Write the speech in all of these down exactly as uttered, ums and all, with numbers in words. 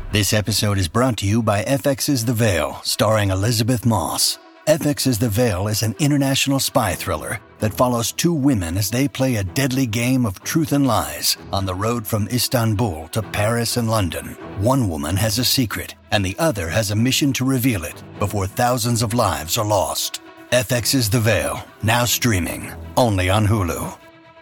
This episode is brought to you by F X's The Veil, starring Elizabeth Moss. F X's The Veil is an international spy thriller that follows two women as they play a deadly game of truth and lies on the road from Istanbul to Paris and London. One woman has a secret, and the other has a mission to reveal it before thousands of lives are lost. F X's The Veil, now streaming, only on Hulu.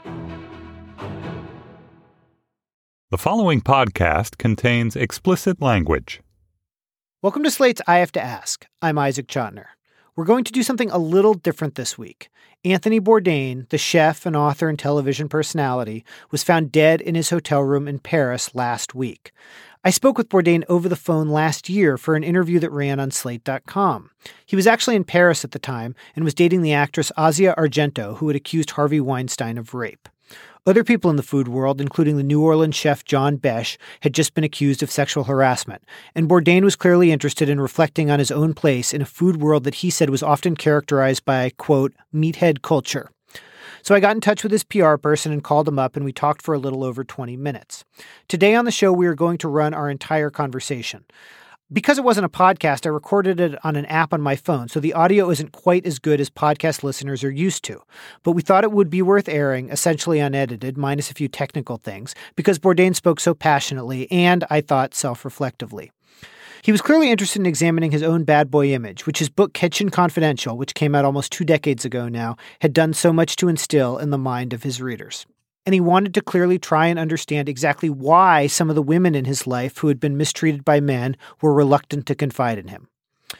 The following podcast contains explicit language. Welcome to Slate's I Have to Ask. I'm Isaac Chotiner. We're going to do something a little different this week. Anthony Bourdain, the chef and author and television personality, was found dead in his hotel room in Paris last week. I spoke with Bourdain over the phone last year for an interview that ran on Slate dot com. He was actually in Paris at the time and was dating the actress Asia Argento, who had accused Harvey Weinstein of rape. Other people in the food world, including the New Orleans chef John Besh, had just been accused of sexual harassment, and Bourdain was clearly interested in reflecting on his own place in a food world that he said was often characterized by, quote, meathead culture. So I got in touch with his P R person and called him up, and we talked for a little over twenty minutes. Today on the show, we are going to run our entire conversation. Because it wasn't a podcast, I recorded it on an app on my phone, so the audio isn't quite as good as podcast listeners are used to. But we thought it would be worth airing, essentially unedited, minus a few technical things, because Bourdain spoke so passionately and, I thought, self-reflectively. He was clearly interested in examining his own bad boy image, which his book Kitchen Confidential, which came out almost two decades ago now, had done so much to instill in the mind of his readers. And he wanted to clearly try and understand exactly why some of the women in his life who had been mistreated by men were reluctant to confide in him.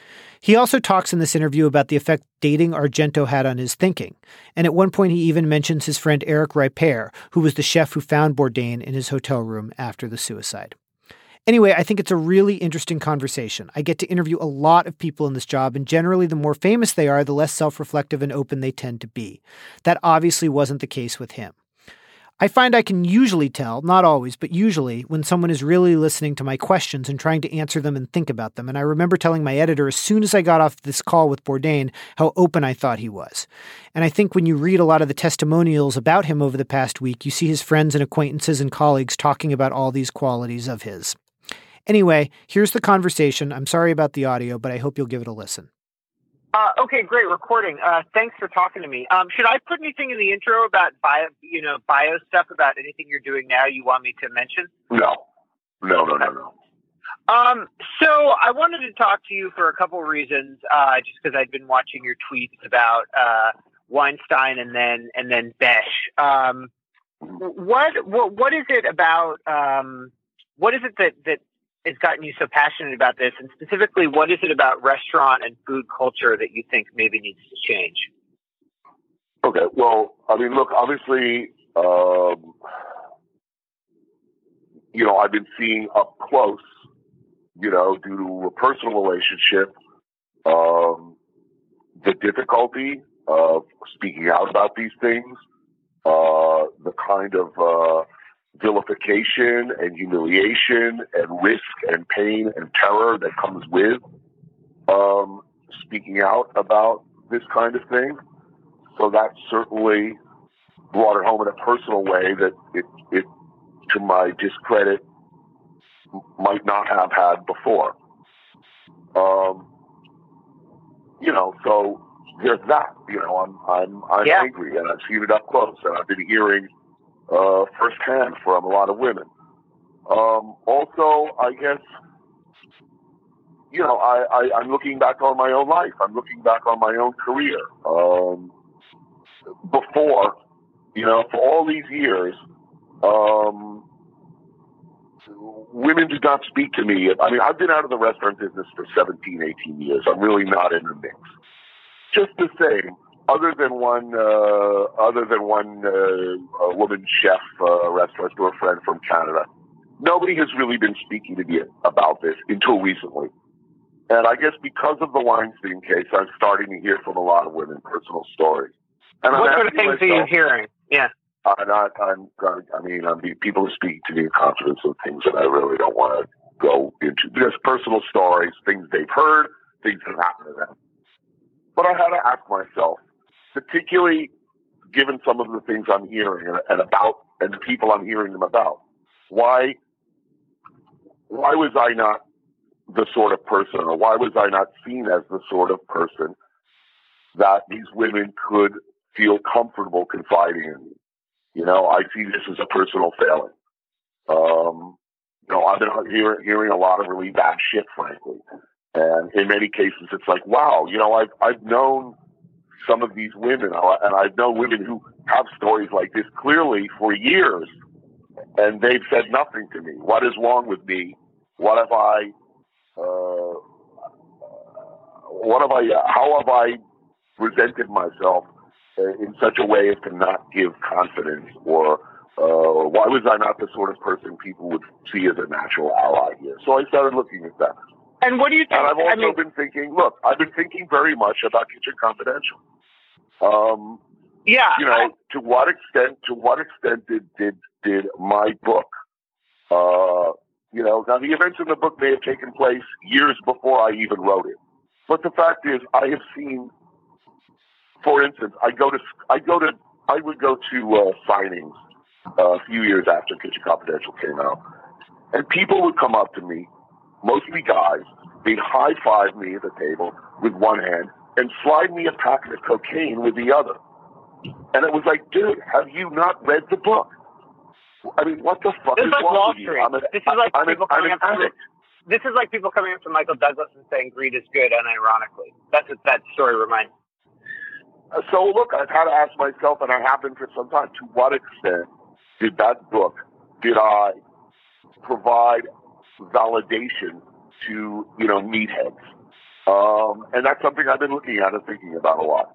He also talks in this interview about the effect dating Argento had on his thinking. And at one point he even mentions his friend Eric Ripert, who was the chef who found Bourdain in his hotel room after the suicide. Anyway, I think it's a really interesting conversation. I get to interview a lot of people in this job, and generally the more famous they are, the less self-reflective and open they tend to be. That obviously wasn't the case with him. I find I can usually tell, not always, but usually, when someone is really listening to my questions and trying to answer them and think about them. And I remember telling my editor as soon as I got off this call with Bourdain how open I thought he was. And I think when you read a lot of the testimonials about him over the past week, you see his friends and acquaintances and colleagues talking about all these qualities of his. Anyway, here's the conversation. I'm sorry about the audio, but I hope you'll give it a listen. Uh, okay, great recording. Uh, thanks for talking to me. Um, should I put anything in the intro about bio, you know, bio stuff about anything you're doing now you want me to mention? No, no, no, no, no. Um, so I wanted to talk to you for a couple of reasons, uh, just because I'd been watching your tweets about uh, Weinstein and then and then Besh. Um, what what what is it about? Um, what is it that that has gotten you so passionate about this, and specifically, what is it about restaurant and food culture that you think maybe needs to change? Okay, well, I mean, look, obviously, um, you know, I've been seeing up close, you know, due to a personal relationship, um, the difficulty of speaking out about these things, uh, the kind of uh, vilification and humiliation and risk and pain and terror that comes with um, speaking out about this kind of thing. So that certainly brought it home in a personal way that it, it to my discredit, might not have had before. Um, you know, so there's that. You know, I'm I'm I'm yeah. angry, and I've seen it up close, and I've been hearing Uh, firsthand from a lot of women. Um, also, I guess, you know, I, I, I'm looking back on my own life. I'm looking back on my own career. Um, before, you know, for all these years, um, women did not speak to me. I mean, I've been out of the restaurant business for seventeen, eighteen years. I'm really not in the mix. Just the same. Other than one, uh, other than one uh, a woman chef, uh, restaurateur friend from Canada, nobody has really been speaking to me about this until recently. And I guess because of the Weinstein case, I'm starting to hear from a lot of women personal stories. And what I'm sort of things myself, are you hearing? Yeah. I'm not, I'm, I mean, I'm, people are speaking to me in confidence of things that I really don't want to go into. Just personal stories, things they've heard, things that happened to them. But I had to ask myself, particularly given some of the things I'm hearing and, and about, and the people I'm hearing them about, why, why was I not the sort of person, or why was I not seen as the sort of person that these women could feel comfortable confiding in me? You know, I see this as a personal failing. Um, you know, I've been hear, hearing a lot of really bad shit, frankly. And in many cases, it's like, wow, you know, I've, I've known some of these women, and I've known women who have stories like this clearly for years, and they've said nothing to me. What is wrong with me? What have I, uh, what have I, uh, how have I presented myself in such a way as to not give confidence, or uh, why was I not the sort of person people would see as a natural ally here? So I started looking at that. And what do you think? And I've also I mean, been thinking, look, I've been thinking very much about Kitchen Confidential. Um, yeah. You know, I, to what extent, to what extent did, did, did my book, uh, you know, now the events in the book may have taken place years before I even wrote it. But the fact is, I have seen, for instance, I go to, I go to, I would go to uh, signings uh, a few years after Kitchen Confidential came out, and people would come up to me, mostly guys, they'd high five me at the table with one hand and slide me a packet of cocaine with the other. And it was like, dude, have you not read the book? I mean, what the fuck this is is like wrong Wall with you? Street. I'm an, this is like I'm people an, coming I'm up from addict. this is like people coming up to Michael Douglas and saying greed is good, unironically. That's what that story reminds me. So look, I've had to ask myself, and I have been for some time, to what extent did that book, did I provide validation to, you know, meatheads? Um, and that's something I've been looking at and thinking about a lot.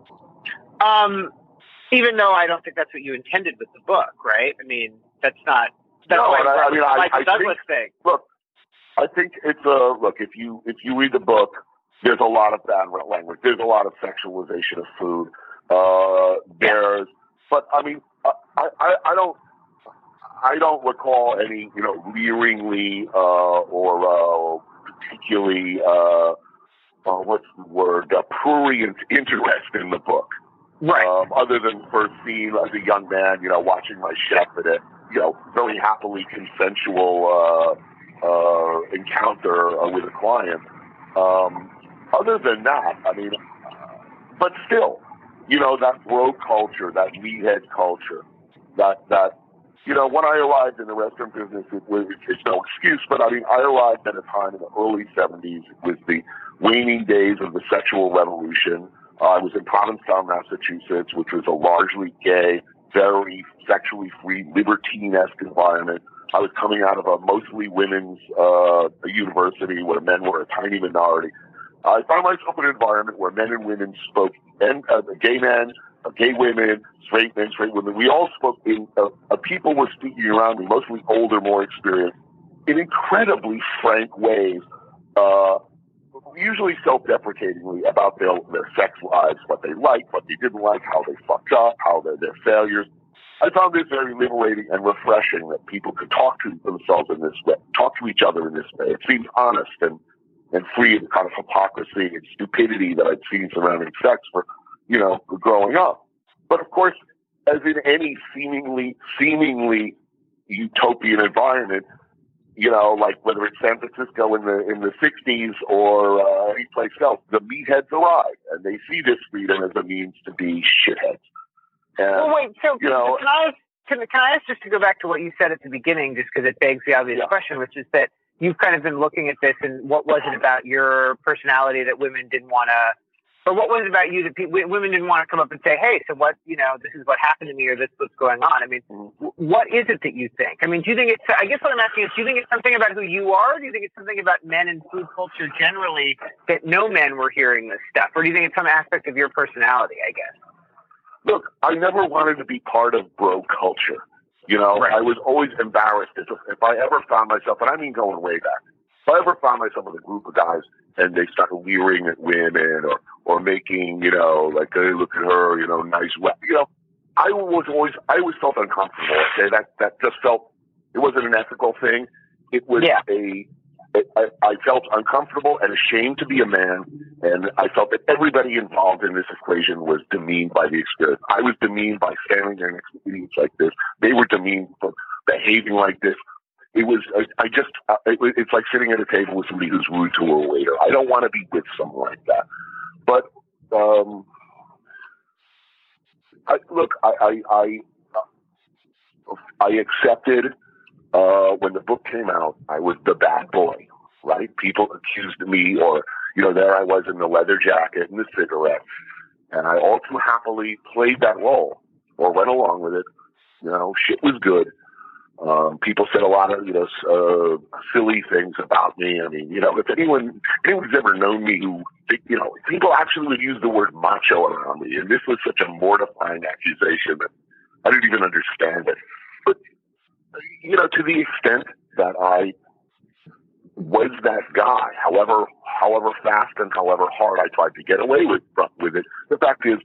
Um, even though I don't think that's what you intended with the book, right? I mean, that's not, that's no, why I, I mean, I, Michael I Douglas think, thing. Look, I think it's a, look, if you, if you read the book, there's a lot of bad language. There's a lot of sexualization of food. Uh, there's, but I mean, I, I, I don't, I don't recall any, you know, leeringly, uh, or, uh, particularly, uh, uh, what's the word, uh, prurient interest in the book. Right. Um, other than first scene as a young man, you know, watching my chef at a, you know, very happily consensual, uh, uh, encounter uh, with a client. Um, other than that, I mean, but still, you know, that bro culture, that meathead culture, that, that, you know, when I arrived in the restaurant business, it was, it's no excuse, but I mean, I arrived at a time in the early seventies. It was the waning days of the sexual revolution. Uh, I was in Provincetown, Massachusetts, which was a largely gay, very sexually free, libertine-esque environment. I was coming out of a mostly women's uh, university where men were a tiny minority. I found myself in an environment where men and women spoke, and uh, gay men, uh, gay women, straight men, straight women. We all spoke in, uh, uh, people were speaking around me, mostly older, more experienced, in incredibly frank ways, uh, usually self-deprecatingly about their, their sex lives, what they liked, what they didn't like, how they fucked up, how they're their failures. I found this very liberating and refreshing that people could talk to themselves in this way, talk to each other in this way. It seems honest and, and free of the kind of hypocrisy and stupidity that I'd seen surrounding sex for, you know, growing up. But of course, as in any seemingly, seemingly utopian environment, you know, like whether it's San Francisco in the in the sixties or uh, any place else, the meatheads arrive and they see this freedom as a means to be shitheads. And, well, wait. So you know, can I can, can I ask just to go back to what you said at the beginning, just because it begs the obvious yeah. question, which is that you've kind of been looking at this, and what was it about your personality that women didn't want to, or what was it about you that pe- women didn't want to come up and say, hey, so what, you know, this is what happened to me, or this is what's going on? I mean, mm-hmm. what is it that you think? I mean, do you think it's, I guess what I'm asking is, do you think it's something about who you are? Or do you think it's something about men and food culture generally that no men were hearing this stuff? Or do you think it's some aspect of your personality, I guess? Look, I never wanted to be part of bro culture. You know, right. I was always embarrassed if, if I ever found myself, and I mean going way back, if I ever found myself with a group of guys and they started leering at women or, or making, you know, like, hey, look at her, you know, nice, you know, I was always, I always felt uncomfortable. Okay, that, that just felt, it wasn't an ethical thing. It was yeah. a, it, I, I felt uncomfortable and ashamed to be a man, and I felt that everybody involved in this equation was demeaned by the experience. I was demeaned by standing there next to idiots like this. They were demeaned for behaving like this. it was, I, I just, uh, it, it's like sitting at a table with somebody who's rude to a waiter. I don't want to be with someone like that. But, um, I, look, I, I, I, uh, I accepted, uh, when the book came out, I was the bad boy, right? People accused me, or, you know, there I was in the leather jacket and the cigarettes. And I all too happily played that role or went along with it. You know, shit was good. Um, people said a lot of, you know, uh, silly things about me. I mean, you know, if anyone, anyone's ever known me who, you know, people actually would use the word macho around me. And this was such a mortifying accusation that I didn't even understand it. But, you know, to the extent that I was that guy, however, however fast and however hard I tried to get away with, with it, the fact is,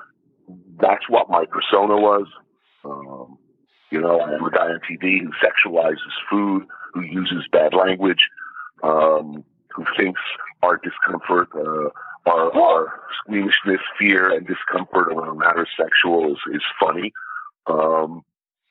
that's what my persona was. Um, you know, I'm a guy on T V who sexualizes food, who uses bad language, um, who thinks our discomfort, uh, our, our squeamishness, fear, and discomfort around matters sexual is, is funny. Um,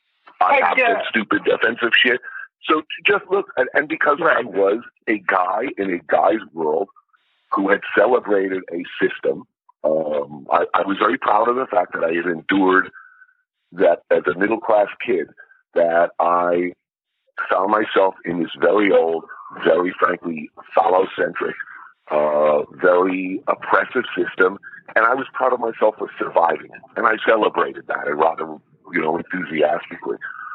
I have said stupid, offensive shit. So just look, and, and because I was a guy in a guy's world who had celebrated a system, um, I, I was very proud of the fact that I had endured that as a middle-class kid, that I found myself in this very old, very frankly, phallocentric, uh, very oppressive system, and I was proud of myself for surviving it, and I celebrated that, and rather, you know, enthusiastically.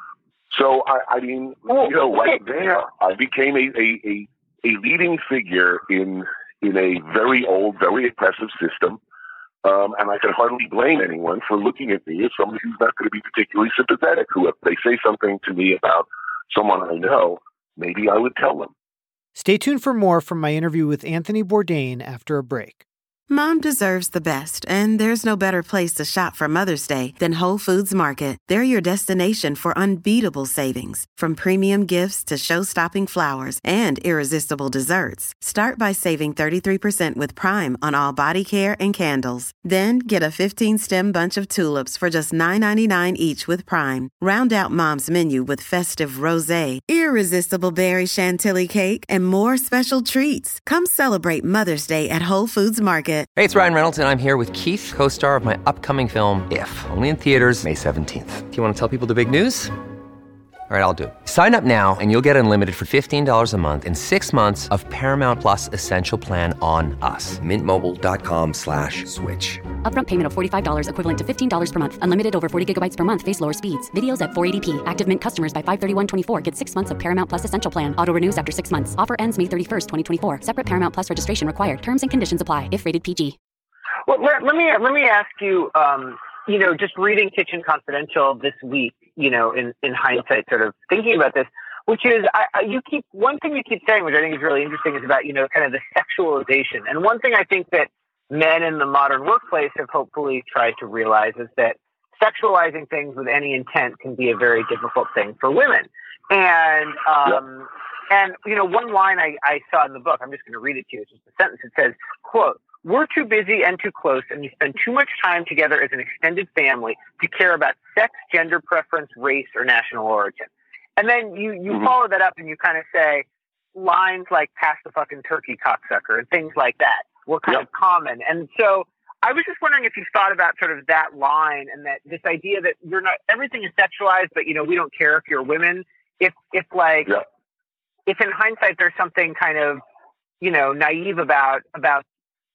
So, I, I mean, you know, right there, I became a, a, a, a leading figure in in a very old, very oppressive system, um, and I can hardly blame anyone for looking at me as somebody who's not going to be particularly sympathetic, who, if they say something to me about someone I know, maybe I would tell them. Stay tuned for more from my interview with Anthony Bourdain after a break. Mom deserves the best, and there's no better place to shop for Mother's Day than Whole Foods Market. They're your destination for unbeatable savings, from premium gifts to show-stopping flowers and irresistible desserts. Start by saving thirty-three percent with Prime on all body care and candles. Then get a fifteen-stem bunch of tulips for just nine ninety-nine each with Prime. Round out Mom's menu with festive rosé, irresistible berry chantilly cake, and more special treats. Come celebrate Mother's Day at Whole Foods Market. Hey, it's Ryan Reynolds, and I'm here with Keith, co-star of my upcoming film, If, only in theaters May seventeenth. Do you want to tell people the big news? All right, I'll do it. Sign up now and you'll get unlimited for fifteen dollars a month and six months of Paramount Plus Essential Plan on us. Mint Mobile dot com slash switch. Upfront payment of forty-five dollars equivalent to fifteen dollars per month. Unlimited over forty gigabytes per month. Face lower speeds. Videos at four eighty p. Active Mint customers by five thirty-one twenty-four get six months of Paramount Plus Essential Plan. Auto renews after six months. Offer ends May thirty-first, twenty twenty-four. Separate Paramount Plus registration required. Terms and conditions apply if rated P G. Well, let, let me let me ask you. Um, you know, just reading Kitchen Confidential this week. You know, in, in hindsight, sort of thinking about this, which is I, I, you keep one thing you keep saying, which I think is really interesting, is about you know kind of the sexualization. And one thing I think that men in the modern workplace have hopefully tried to realize is that sexualizing things with any intent can be a very difficult thing for women. And um, and you know, one line I, I saw in the book, I'm just going to read it to you. It's just a sentence. It says, "Quote: We're too busy and too close, and we spend too much time together as an extended family to care about sex, gender preference, race, or national origin." And then you, you mm-hmm. follow that up and you kind of say lines like "pass the fucking turkey, cocksucker," and things like that were kind yep. of common. And so I was just wondering if you've thought about sort of that line and that this idea that you're not, everything is sexualized, but, you know, we don't care if you're women. If, if like, yep. if in hindsight there's something kind of, you know, naive about, about,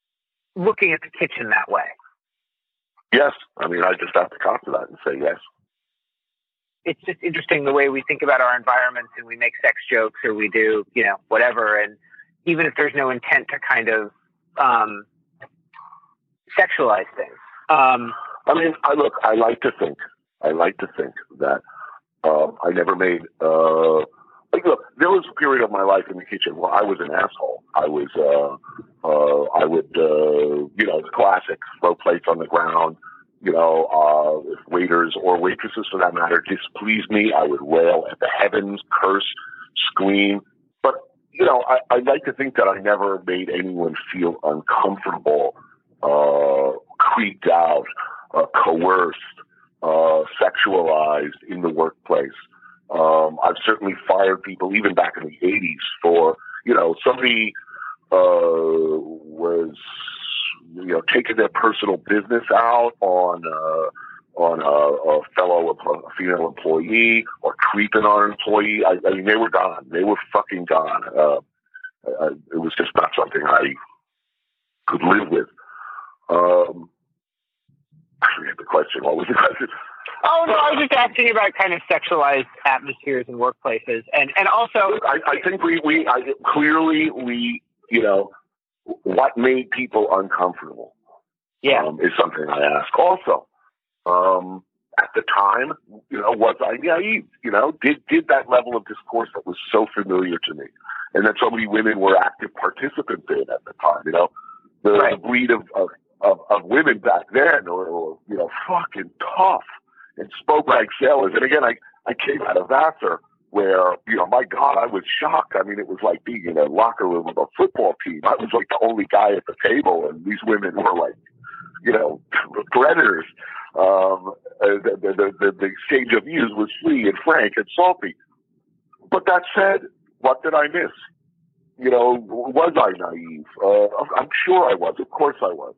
looking at the kitchen that way. Yes. I mean, I just have to cop to that and say yes. It's just interesting the way we think about our environments and we make sex jokes or we do, you know, whatever. And even if there's no intent to kind of um, sexualize things. Um, I mean, I look, I like to think, I like to think that um, I never made, uh, like, look, there was a period of my life in the kitchen where I was an asshole. I was, uh, uh, I would, uh, you know, the classic, throw plates on the ground. You know, uh, if waiters or waitresses, for that matter, displeased me, I would wail at the heavens, curse, scream. But, you know, I, I like to think that I never made anyone feel uncomfortable, uh, creeped out, uh, coerced, uh, sexualized in the workplace. Um, I've certainly fired people, even back in the eighties, for, you know, somebody uh, was, you know, taking their personal business out on uh, on a, a fellow, a female employee, or creeping on an employee. I, I mean, they were gone. They were fucking gone. Uh, I, it was just not something I could live with. Um, I forget the question. What was the question? Oh, no, I was just asking about kind of sexualized atmospheres in workplaces. And, and also... I, I think we, we I, clearly, we, you know, what made people uncomfortable yeah. um, is something I ask. Also, um, at the time, you know, was I naive? You know, did, did that level of discourse that was so familiar to me, and that so many women were active participants in at the time, you know, the, right. the breed of, of, of, of women back then were, were, you know, fucking tough and spoke like sailors. And again, I, I came out of Vassar where, you know, my God, I was shocked. I mean, it was like being in a locker room of a football team. I was like the only guy at the table, and these women were like, you know, predators. Um, the, the, the, the exchange of views was free and frank and salty. But that said, what did I miss? You know, was I naive? Uh, I'm sure I was. Of course I was.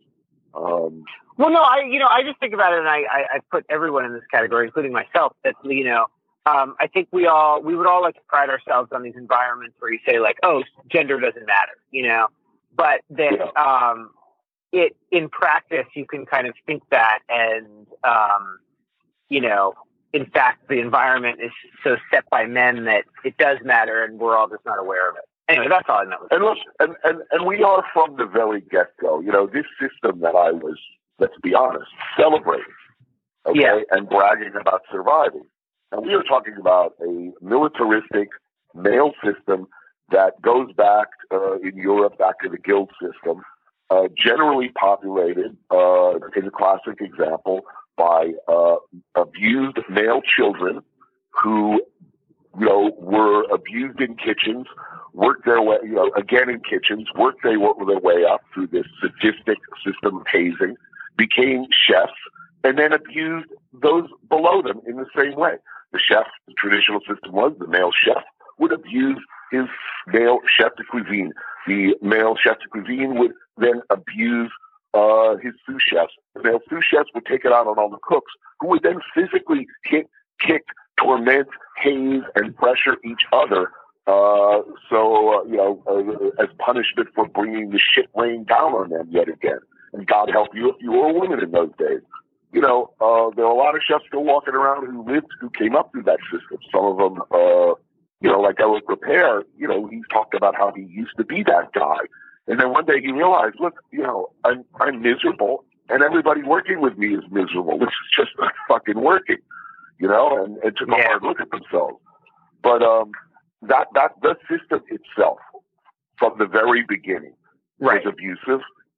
Um, well, no, I, you know, I just think about it, and I, I, I put everyone in this category, including myself, that, you know, um, I think we all, we would all like to pride ourselves on these environments where you say like, oh, gender doesn't matter, you know, but that, yeah. um, it, in practice, you can kind of think that, and, um, you know, in fact, the environment is so set by men that it does matter, and we're all just not aware of it. Anyway, that's all I know. And look, and, and, and we are from the very get-go. You know, this system that I was, let's be honest, celebrating, okay, yeah. and bragging about surviving. And we are talking about a militaristic male system that goes back uh, in Europe, back to the guild system, uh, generally populated, uh, in the classic example, by uh, abused male children who, you know, were abused in kitchens, worked their way, you know, again in kitchens, worked their, their way up through this sadistic system of hazing, became chefs, and then abused those below them in the same way. The chef, the traditional system was the male chef would abuse his male chef de cuisine. The male chef de cuisine would then abuse uh, his sous chefs. The male sous chefs would take it out on all the cooks, who would then physically hit, kick, torment, haze, and pressure each other. Uh, so, uh, you know, uh, as punishment for bringing the shit rain down on them yet again. And God help you if you were a woman in those days. You know, uh, there are a lot of chefs still walking around who lived, who came up through that system. Some of them, uh, you know, like Eric Repair, you know, he talked about how he used to be that guy. And then one day he realized, look, you know, I'm, I'm miserable, and everybody working with me is miserable. This is just not fucking working, you know, and, and took a yeah. hard look at themselves. But, um, that, that, the system itself, from the very beginning, right. was abusive,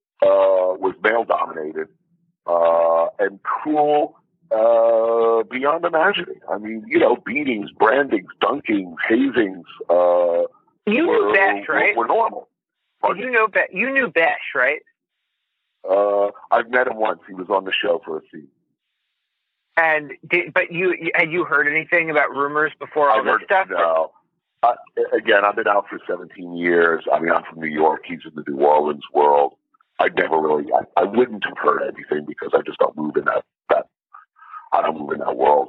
uh, was male dominated, uh, and cruel, uh, beyond imagining. I mean, you know, beatings, brandings, dunkings, hazings, uh, you were, knew Besh, right? were, were normal. Did you know Besh? You knew Besh, right? Uh, I've met him once. He was on the show for a scene. And did, but you, had you heard anything about rumors before all I've this heard, stuff? No. Uh, again, I've been out for seventeen years. I mean, I'm from New York. He's in the New Orleans world. I never really, I, I wouldn't have heard anything because I just don't move in that, that, I don't move in that world.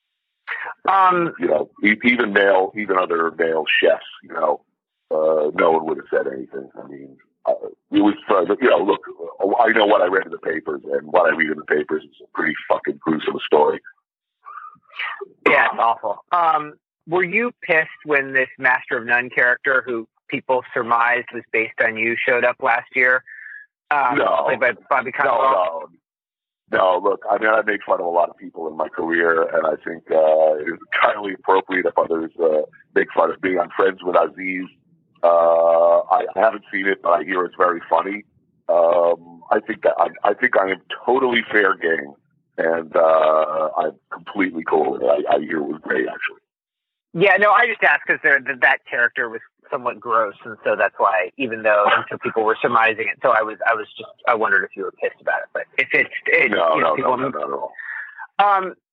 Um, you know, even male, even other male chefs, you know, uh, no one would have said anything. I mean, uh, it was, uh, you know, look, I know what I read in the papers, and what I read in the papers is a pretty fucking gruesome story. Yeah, it's awful. Um, were you pissed when this Master of None character, who people surmised was based on you, showed up last year? Um, no, played by Bobby no, Cannavale? no, no. Look, I mean, I made fun of a lot of people in my career, and I think uh, it is entirely appropriate if others uh, make fun of me. I'm friends with Aziz. Uh, I haven't seen it, but I hear it's very funny. Um, I think that I, I think I am totally fair game, and uh, I'm completely cool with it. I, I hear it was great, actually. Yeah, no, I just asked because that character was somewhat gross, and so that's why. Even though until people were surmising it, so I was, I was just, I wondered if you were pissed about it. But if it's, it, no, you know, no, people, no, no, not at all. Um,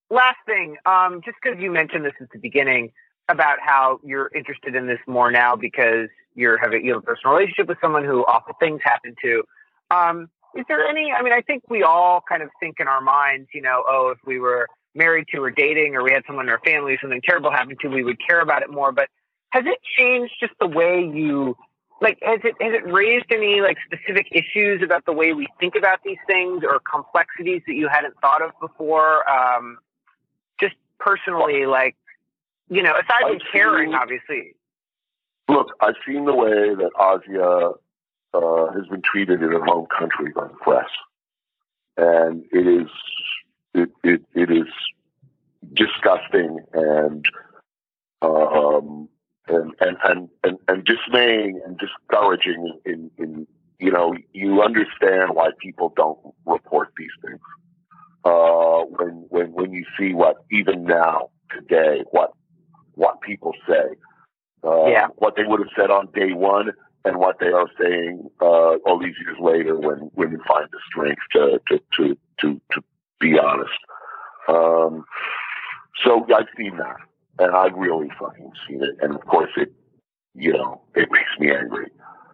last thing, um, just because you mentioned this at the beginning about how you're interested in this more now because you're having you have a personal relationship with someone who awful things happen to. Um, is there any? I mean, I think we all kind of think in our minds, you know, oh, if we were married to or dating, or we had someone in our family, something terrible happened to, we would care about it more. But has it changed just the way you? Like, has it has it raised any like specific issues about the way we think about these things or complexities that you hadn't thought of before? Um, just personally, like, you know, aside from I've caring, seen, obviously. Look, I've seen the way that Asia uh, has been treated in her home country by the press, and it is it it, it is disgusting and um. And, and, and, and, and dismaying and discouraging in, in, you know, you understand why people don't report these things. Uh, when, when, when you see what, even now, today, what, what people say, uh, yeah. what they would have said on day one and what they are saying, uh, all these years later when women find the strength to, to, to, to, to be honest. Um, so I've seen that. And I've really fucking seen it. And of course it, you know, it makes me angry.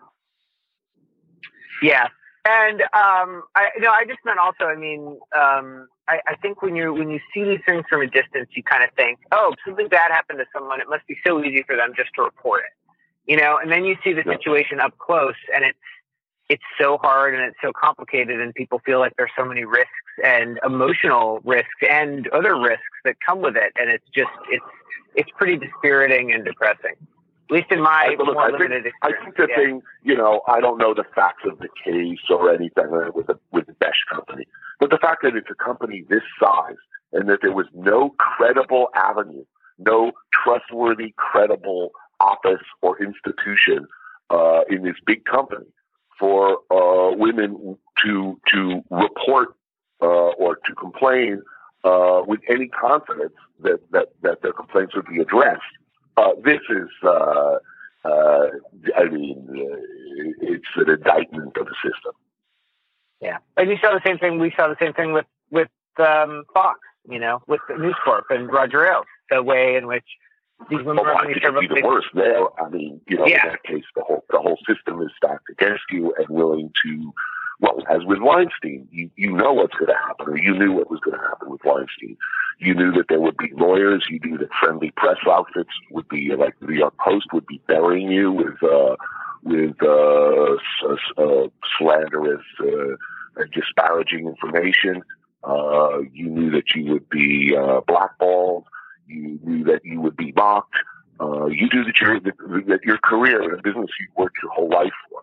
Yeah. And, um, I, you know, I just meant also, I mean, um, I, I think when you, when you see these things from a distance, you kind of think, oh, if something bad happened to someone, it must be so easy for them just to report it, you know? And then you see the yeah. situation up close and it's, it's so hard and it's so complicated and people feel like there's so many risks and emotional risks and other risks that come with it. And it's just, it's, it's pretty dispiriting and depressing, at least in my I, look, more I limited think, experience. I think the yeah. thing, you know, I don't know the facts of the case or anything with the, with the Besh company, but the fact that it's a company this size and that there was no credible avenue, no trustworthy, credible office or institution uh, in this big company for uh, women to to report uh, or to complain uh, with any confidence that, that, that their complaints would be addressed. Uh, this is, uh, uh, I mean, uh, it's an indictment of the system. Yeah, and you saw the same thing. We saw the same thing with with um, Fox, you know, with News Corp and Roger Ailes. The way in which these women well, were I think it'd be the things. worst there. I mean, you know, yeah. in that case, the whole the whole system is stacked against you and willing to. Well, as with Weinstein, you, you know what's going to happen, or you knew what was going to happen with Weinstein. You knew that there would be lawyers. You knew that friendly press outfits would be, like the New York Post, would be burying you with uh, with uh, uh, slanderous, uh, disparaging information. Uh, you knew that you would be uh, blackballed. You knew that you would be mocked. Uh, you knew that your that your career in a business you worked your whole life for.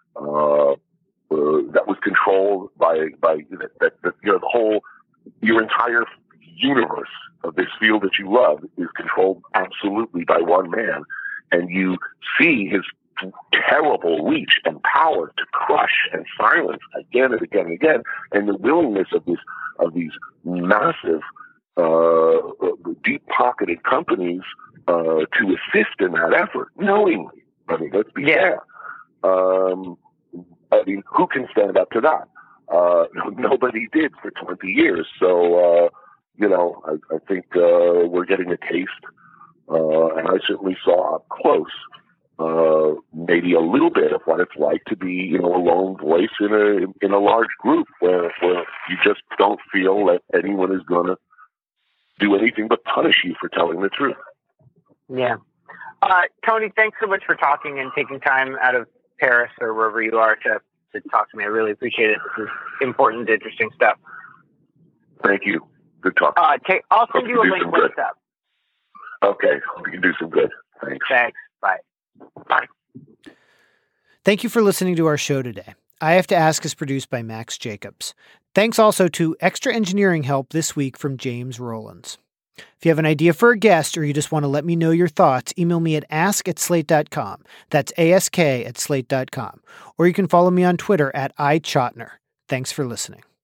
Uh, Uh, that was controlled by by that, that, that you know the whole your entire universe of this field that you love is controlled absolutely by one man, and you see his terrible reach and power to crush and silence again and again and again, and the willingness of this of these massive, uh, deep-pocketed companies uh, to assist in that effort knowingly. I mean, let's be yeah. fair. Um, I mean, who can stand up to that? Uh, nobody did for twenty years. So, uh, you know, I, I think uh, we're getting a taste, uh, and I certainly saw up close uh, maybe a little bit of what it's like to be, you know, a lone voice in a in a large group where, where you just don't feel that anyone is going to do anything but punish you for telling the truth. Yeah. Uh, Tony, thanks so much for talking and taking time out of Paris or wherever you are to, to talk to me. I really appreciate it. This is important, interesting stuff. Thank you. Good talk. Uh, take, I'll send Hope you a you link with with stuff. Okay. Hope you can do some good. Thanks. Thanks. Bye. Bye. Thank you for listening to our show today. I Have to Ask is produced by Max Jacobs. Thanks also to extra engineering help this week from James Rowlands. If you have an idea for a guest or you just want to let me know your thoughts, email me at ask at slate dot com. That's ask at slate dot com. Or you can follow me on Twitter at iChotner. Thanks for listening.